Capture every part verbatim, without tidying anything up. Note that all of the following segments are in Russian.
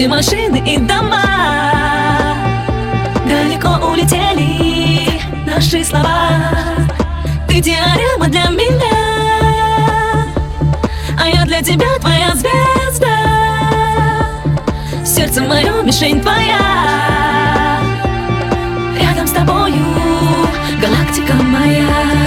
Люди, машины и дома, далеко улетели наши слова. Ты диадема для меня, а я для тебя твоя звезда. Сердце мое, мишень твоя, рядом с тобою галактика моя.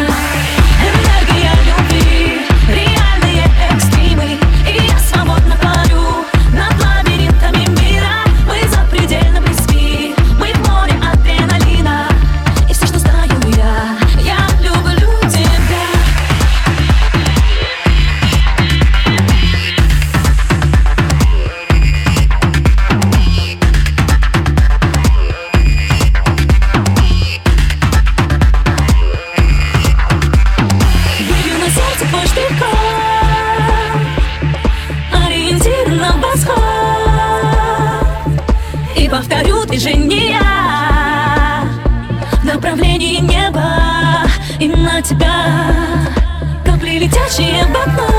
Ориентир на восход, и повторю движения в направлении неба. И на тебя капли, летящие в окно.